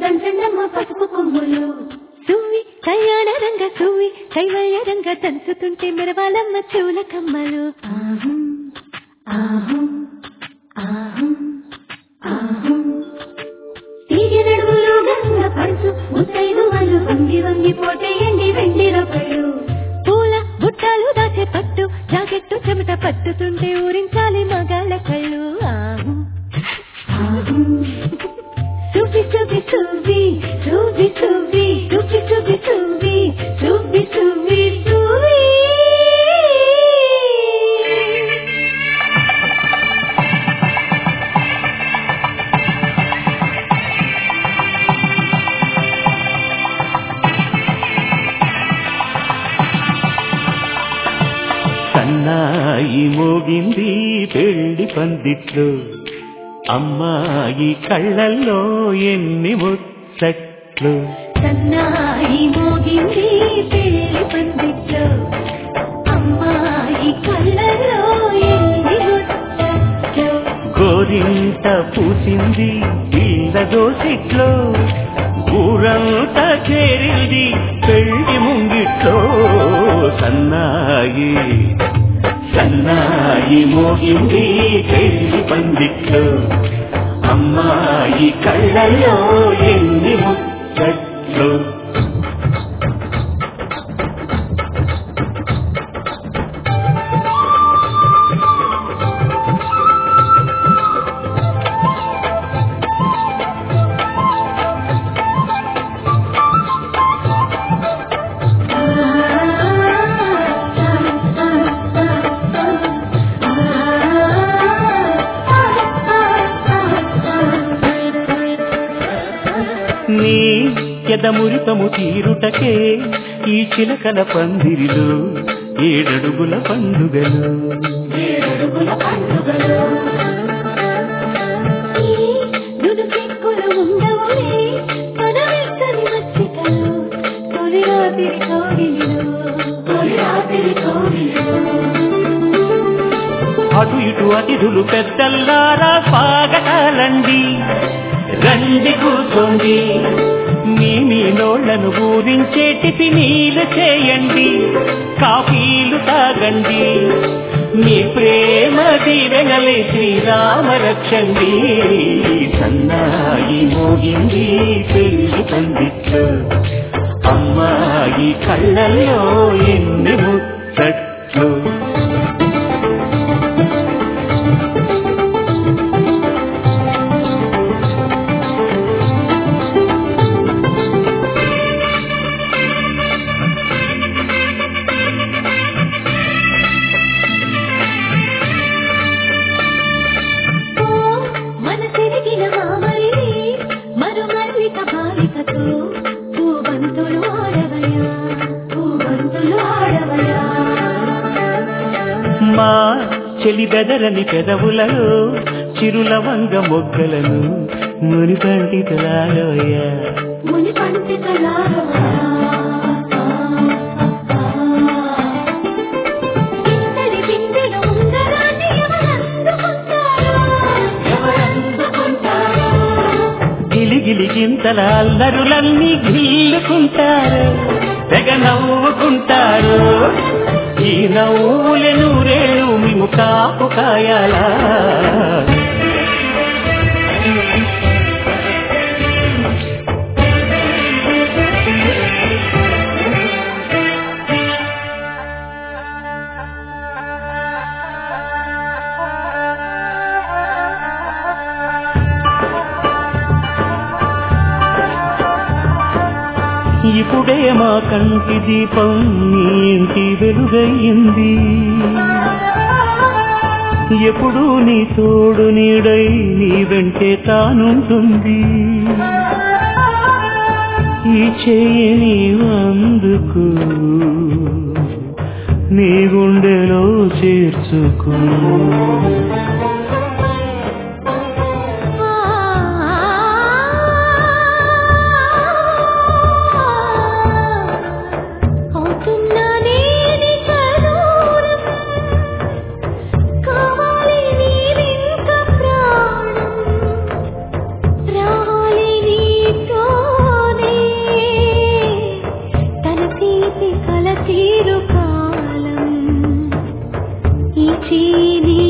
తంచండమ్మ పసుపు కొమ్ములు సువి కళ్యాణ రంగ సువి కైవల్య రంగ తంచుతుంటే మెరవాలమ్మ చూల కమ్మలు ఆహం ఆహం ఆహం ఆహం తీగి నడుములు గంగ పడుచు ముత్తైదు వాళ్ళు వంగి వంగి పోటేయండి వెండి రొక్కలు పూల బుట్టాలు దాచే పట్టు జాకెట్టు చెమట పట్టుతుంటే ఊరించాలి మగాళ్ళ కళ్ళు ఆహం ఆహం సువి సువి సువి సువి సువి సువి సువి సువి సువి సువి సువి సన్నాయి మోగింది పెళ్లి పందిట్లో అమ్మాయి కళ్ళల్లో ఎన్ని ముచ్చట్లు సన్నాయి మోగింది పెళ్లి పందిట్లో అమ్మాయి కళ్ళల్లో ఎన్ని ముచ్చట్లు గోరింట పూసింది పిల్ల దోసిట్లో ఊరంతా చేరింది పెళ్లి ముంగిట్లో సన్నాయి సన్నాయి మోగింది పెళ్లి పందిట్లో అమ్మాయి కళ్ళల్లో ఎన్ని ముచ్చట్లు నీ ఎదమురితము తీరుటకే ఈ చిలకల పందిరిలో ఏడడుగుల పండుగలు అటు ఇటు అతిథులు పెద్దల్లారా స్వాగతాలండి రండి కూర్చోండి మీ నోళ్లను ఊరించేటి నీళ్లు చేయండి కాఫీలు తాగండి మీ ప్రేమ దీవెనలే శ్రీరామ రక్షండి సన్నాయి మోగింది పెళ్లి పందిట్లో అమ్మాయి కళ్ళల్లో ఎన్ని ముచ్చట్లు మా చెలి బెదరని పెదవులలో చిరులవంగ మొగ్గలను మునిపంటి తలాలోయ గిలిగింతల అల్లరులన్నీ గిల్లుకుంటారు తెగ నవ్వుకుంటారు ఈ నవ్వులను రేణు మేము కాపు కాయాలా ఇప్పుడే మా కంటి దీపం నీ ఇంటి వెలుగయ్యింది ఎప్పుడు నీ తోడు నీడై నీ వెంటే తానుంటుంది ఈ చేయని అందుకు నీ గుండెలో చేర్చుకో రావాలి నీతో కల తీరు కాలం ఈ చీని